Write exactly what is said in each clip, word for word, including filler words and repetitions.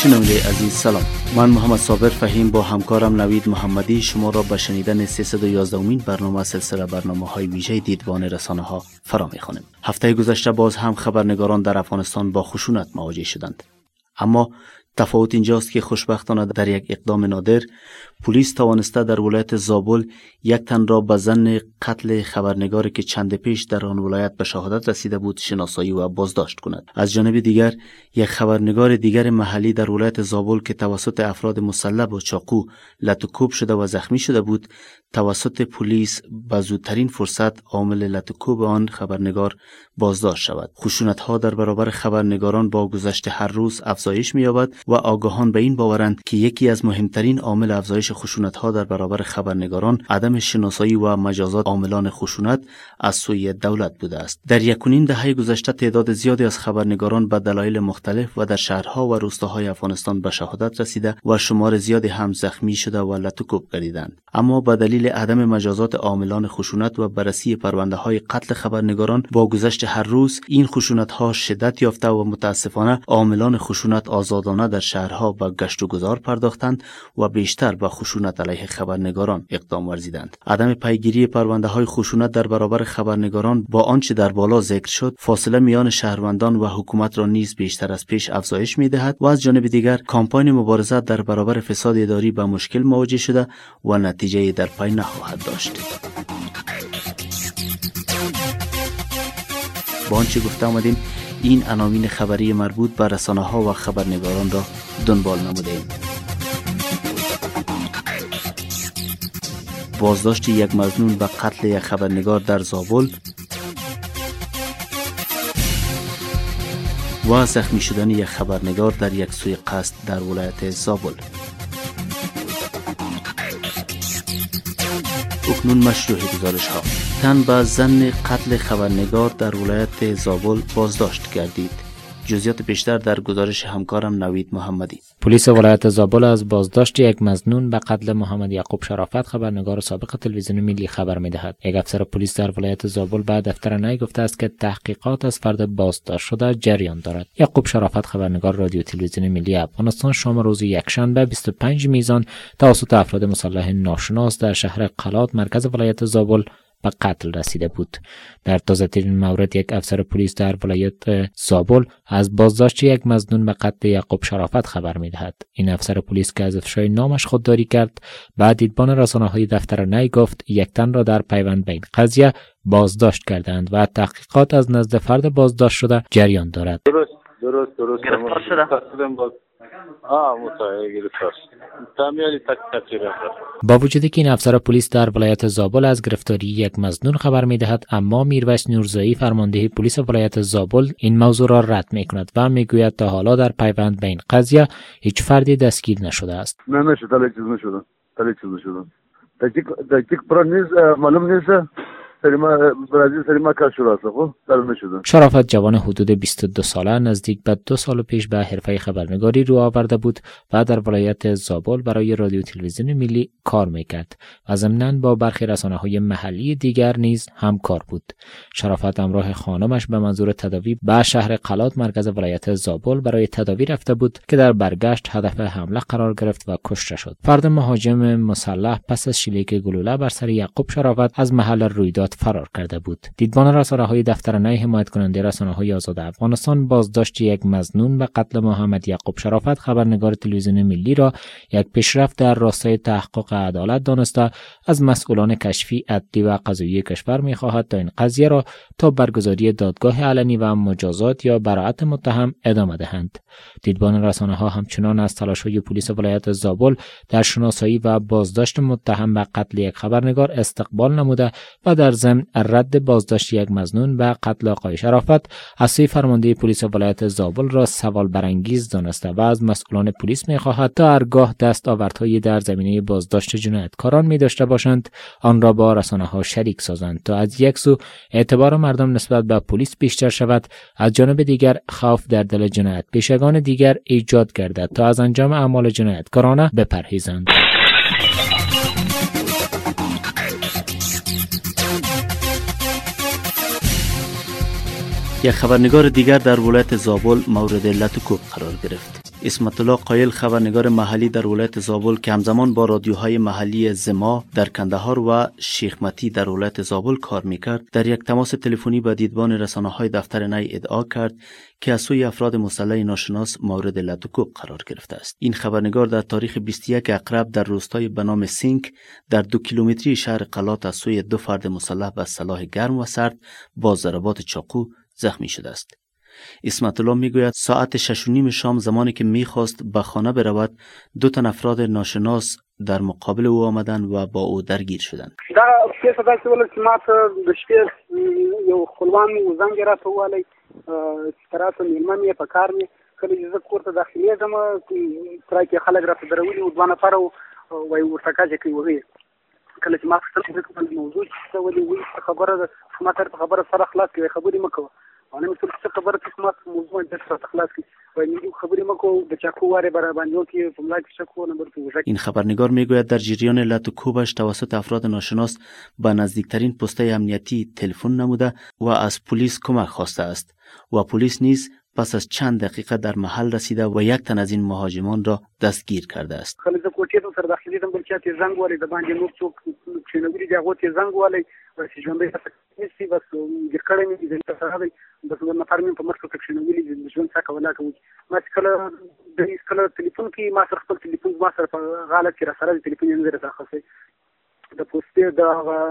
شنونده عزیز سلام، من محمد صابر فهیم با همکارم نوید محمدی شما را به شنیدن سیصد و یازده امین برنامه سلسله برنامه های ویژه دیدبان رسانه ها فرا می‌خوانیم. هفته گذشته باز هم خبرنگاران در افغانستان با خشونت مواجه شدند، اما تفاوت اینجاست که خوشبختانه در یک اقدام نادر پلیس توانسته در ولایت زابل یک تن را به ظن قتل خبرنگاری که چند پیش در آن ولایت به شهادت رسیده بود شناسایی و بازداشت کند. از جانب دیگر یک خبرنگار دیگر محلی در ولایت زابل که توسط افراد مسلح با چاقو لطوکوب شده و زخمی شده بود توسط پلیس به زودترین فرصت عامل لطوکوب آن خبرنگار بازداشت شود. خشونت‌ها در برابر خبرنگاران با گذشت هر روز افزایش می‌یابد و آگاهان به این باورند که یکی از مهمترین عامل افزایش خشونت‌ها در برابر خبرنگاران عدم شناسایی و مجازات عاملان خشونت از سوی دولت بوده است. در یک و نیم دهه گذشته تعداد زیادی از خبرنگاران به دلایل مختلف و در شهرها و روستاهای افغانستان به شهادت رسیده و شمار زیادی هم زخمی شده و لطوکوب گردیدند. اما به دلیل عدم مجازات عاملان خشونت و بررسی پرونده‌های قتل خبرنگاران با گذشت هر روز این خشونت‌ها شدت یافته و متاسفانه عاملان خشونت آزادانه در شهرها به گشت و گذار پرداختند و بیشتر به خشونت علیه خبرنگاران اقدام ورزیدند. عدم پیگیری پرونده‌های خشونت در برابر خبرنگاران با آنچه در بالا ذکر شد فاصله میان شهروندان و حکومت را نیز بیشتر از پیش افزایش می‌دهد و از جانب دیگر کامپاین مبارزه در برابر فساد اداری به مشکل مواجه شده و نتیجه در پی نخواهد داشت. با آنچه گفته آمدیم این عناوین خبری مربوط به رسانه‌ها و خبرنگاران را دنبال نمودیم. بازداشت یک مظنون به قتل یک خبرنگار در زابل و زخمی شدن یک خبرنگار در یک سوی قصد در ولایت زابل. اکنون مشروع گزارش ها. تن به ظن قتل خبرنگار در ولایت زابل بازداشت گردید. جزئیات بیشتر در گزارش همکارم نوید محمدی. پلیس ولایت زابل از بازداشت یک مظنون به قتل محمد یعقوب شرافت خبرنگار سابق تلویزیون ملی خبر می‌دهد. یک افسر پلیس در ولایت زابل به دفتر نای گفته است که تحقیقات از فرد بازداشت شده جریان دارد. یعقوب شرافت خبرنگار رادیو تلویزیون ملی افغانستان شام روز یکشنبه بیست و پنج میزان توسط افراد مسلح ناشناس در شهر قلات مرکز ولایت زابل به قتل رسیده بود. در تازه ترین مورد یک افسر پلیس در ولایت زابل از بازداشت یک مظنون به قتل یعقوب شرافت خبر می‌دهد. این افسر پلیس که از افشای نامش خودداری کرد بعد دیدبان رسانه‌های دفتر نای گفت یک تن را در پیوند به این قضیه بازداشت کردند و تحقیقات از نزد فرد بازداشت شده جریان دارد. درست درست درست گرفتار شده. آه متوجه گرفتار. تامیاری تک تکیره. با وجودی که این افسر پلیس در ولایت زابل از گرفتاری یک مظنون خبر می‌دهد، اما میرویس نورزایی فرمانده پلیس ولایت زابل این موضوع را رد می‌کند و میگوید تا حالا در پیوند به این قضیه هیچ فردی دستگیر نشده است. نه نشده، تا چیز نشده. تا چیز نشده. تحقیق تحقیق پر نیست، معلوم نیست. سریما برازیل سریما کار شروع است خب در نشده. شرافت جوان حدود بیست و دو ساله نزدیک به دو سال پیش به حرفه خبرنگاری رو آورده بود و در ولایت زابل برای رادیو تلویزیون ملی کار میکرد و ضمناً با برخی رسانه‌های محلی دیگر نیز همکار بود. شرافت همراه خانمش به منظور تداوی به شهر قلات مرکز ولایت زابل برای تداوی رفته بود که در برگشت هدف حمله قرار گرفت و کشته شد. فرد مهاجم مسلح پس از شلیک گلوله بر سر یعقوب شرافت از محل رویداد فرار کرده بود. دیدبان رسانه‌های دفتر نای حمایت کننده رسانه‌های آزاد افغانستان بازداشت یک مظنون به قتل محمد یعقوب شرافت خبرنگار تلویزیون ملی را یک پیشرفت در راستای تحقق عدالت دانسته از مسئولان کشفی، عدلی و قضایی کشور می‌خواهد تا این قضیه را تا برگزاری دادگاه علنی و مجازات یا براءت متهم ادامه دهند. دیدبان رسانه‌ها همچنان از تلاش‌های پلیس ولایت زابل در شناسایی و بازداشت متهم به قتل یک خبرنگار استقبال نموده و در ضمن رد بازداشت یک مظنون به قتل آقای شرافت از سوی فرمانده پلیس ولایت زابل را سوال برانگیز دانسته و از مسئولان پلیس می‌خواهد تا هرگاه دستاوردهایی در زمینه بازداشت جنایتکاران می‌داشته باشند آن را با رسانه‌ها شریک سازند تا از یک سو اعتبار مردم نسبت به پلیس بیشتر شود، از جانب دیگر خوف در دل جنایت پیشگان دیگر ایجاد گردد تا از انجام اعمال جنایتکارانه بپرهیزند. یک خبرنگار دیگر در ولایت زابل مورد لطوکوب قرار گرفت. اسمت الله قایل خبرنگار محلی در ولایت زابل که همزمان با رادیوهای محلی زما در کندهار و شیخ متی در ولایت زابل کار میکرد، در یک تماس تلفنی با دیدبان رسانه‌های دفتر نی ادعا کرد که از سوی افراد مسلح ناشناس مورد لطوکوب قرار گرفته است. این خبرنگار در تاریخ بیست و یک اقرب در روستای به نام سینک در دو کیلومتری شهر قلات از سوی دو فرد مسلح با سلاح گرم و سرد با ضربات چاقو زخمی شده است. اسمت الله میگوید ساعت شش و نیم شام زمانی که میخواست به خانه برود، دو تن افراد ناشناس در مقابل او آمدند و با او درگیر شدند. دا کیسه داسې ول چې ما ته د شپې یو خپلوان زنګ راته ووالی چې راته میلمه مې په کار مې کله چې زه کور ته داخلېږم ترای کې خلک راته درولي وو، دوه نفره وایي ورته کاجه کوي وهي. کله چې ما پوښتنه موضوع څه ولې وایي خبره ده ما ته خبره سره خلاص کړي خبرې مه کوه. انا مثل څه خبره چې ما موضوع د سره خلاص کړي وایي خبرې مه کوه د چاکو واره برابر باندې کې په ملای کې شکو نمبر تو. این خبرنگار میگوید در جریان لطوکوبش توسط افراد ناشناس به نزدیکترین پست امنیتی تلفن نموده و از پلیس کمک خواسته است و پلیس نیز پس از چند دقیقه در محل رسیده و یک تن از این مهاجمان را دستگیر کرده است. خلک د کوټې ته سره داخلي دم بل چاته زنګ ولې د باندې نور څوک چې نوې دی هغه ته زنګ ولې چې ژوندۍ تاسو بس ګرکړې مې دې ته راغی بس نو فرمې په مرسته کې نوې دي ژوند څخه ولا کوي ما کله د هیڅ کله ټلیفون کې ما سره خپل ټلیفون ما سره په غاله کې را سره ټلیفون یې نه راخصه د پوسټې د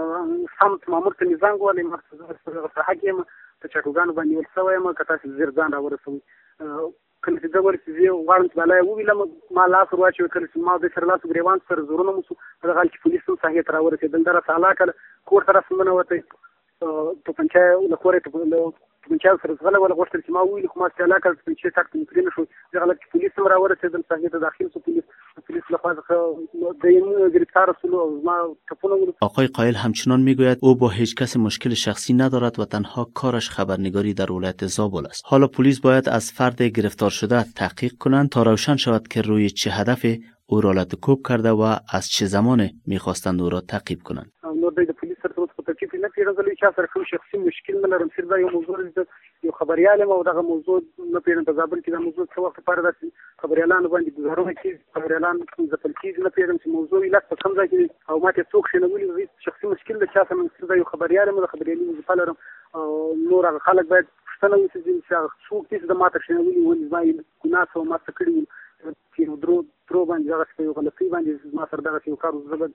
سمت مامور ته زنګ ولې ما سره حکیم ته چټوګان باندې ورسوي ما کته زیر ځان را ورسوي کله چې دا ورسې غواړم چې بلای ویلم ما لاس ورواچو کله چې ما د سر لاس ګریوان سره زورونه مو د غل چې پولیسو صحیح تر ورسېدل در سالا کله کور سره سمونه وته په پنځه له کورې ته پنځه سره غل ولا غوښتل چې ما ویل خو ما ستاله کله چې تاک تمرین شو د غل چې پولیسو را ورسېدل صحیح ته داخل شو پولیس پولیس لخوا د این گرفتار شدل او ما تپونه. آقای قایل همچنان میگوید او با هیچ کس مشکل شخصی ندارد و تنها کارش خبرنگاری در ولایت زابل است. حالا پلیس باید از فرد گرفتار شده تحقیق کنند تا روشن شود که روی چه هدف او را لطوکوب کرده و از چه زمان میخواستند او را تعقیب کنند. نو د پولیس سره په ترتیب نه پیژندل چې سره کوم شخصي مشکل نه لرم صرف یو موضوع د یو خبريال مو دغه موضوع نه پیژنم په ځابل کې د موضوع څه وخت لپاره د خبريالانو باندې گزارونه کې خبريالان د پلکیز نه پیژنم چې موضوع یې لاس په کوم ځای کې او ماته څوک شنه ولې شخصي مشکل د چا سره صرف یو خبريال مو د خبريالي مو لرم او نور هغه خلک باید پښتنه وي چې څوک دې د ماته شنه ولې ولې ځای ګناه سو ما څه کړی چې درو درو باندې هغه یو غلطي باندې ما سره دغه یو کار زبد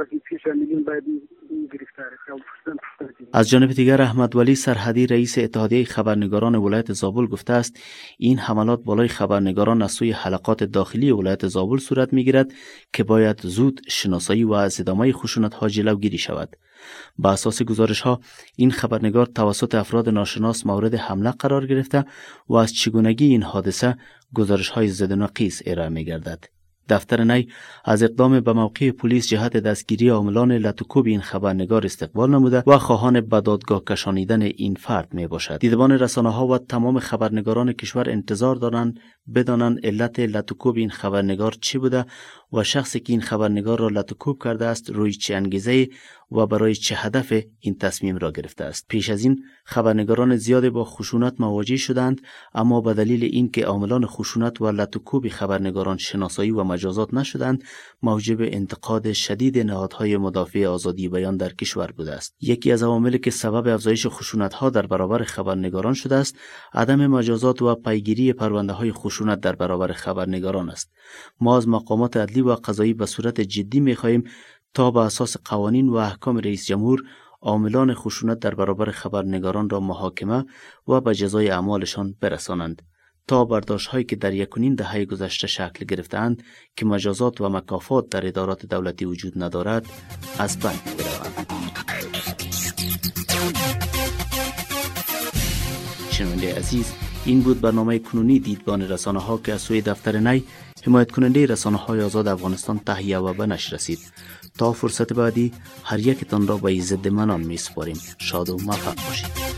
از جانب دیگر احمد ولی سرحدی رئیس اتحادیه خبرنگاران ولایت زابل گفته است این حملات بالای خبرنگاران از سوی حلقات داخلی ولایت زابل صورت میگیرد که باید زود شناسایی و از ادامه خشونت ها جلوگیری شود. با اساس گزارش ها این خبرنگار توسط افراد ناشناس مورد حمله قرار گرفته و از چگونگی این حادثه گزارش های ضد و نقیض ارائه میگردد. دفتر نی از اقدام به موقع پلیس جهت دستگیری عاملان لطوکوب این خبرنگار استقبال نموده و خواهان به دادگاه کشانیدن این فرد می باشد. دیدبان رسانه ها و تمام خبرنگاران کشور انتظار دارند بدانند علت لطوکوب این خبرنگار چی بوده و شخصی که این خبرنگار را لطوکوب کرده است روی چه انگیزه و برای چه هدف این تصمیم را گرفته است. پیش از این خبرنگاران زیاد با خشونت مواجه شدند، اما به دلیل اینکه عاملان خشونت و لطوکوب خبرنگاران شناسایی و مجازات نشدند، موجب انتقاد شدید نهادهای مدافع آزادی بیان در کشور بوده است. یکی از عواملی که سبب افزایش خشونت‌ها در برابر خبرنگاران شده است، عدم مجازات و پیگیری پرونده‌های خشونت در برابر خبرنگاران است. ما از مقامات عدلی و قضایی به صورت جدی می‌خواهیم تا به اساس قوانین و احکام رئیس جمهور عاملان خشونت در برابر خبرنگاران را محاکمه و به جزای اعمالشان برسانند تا برداشت‌هایی که در یکونین دهه گذشته شکل گرفته‌اند که مجازات و مکافات در ادارات دولتی وجود ندارد از بین بروند. شنونده عزیز، این بود برنامه کنونی دیدبان رسانه ها که از سوی دفتر نی حمایت کننده رسانه های آزاد افغانستان تهیه و به نشر رسید. تا فرصت بعدی هر یکتان را به ضد منان می سپاریم. شاد و موفق باشید.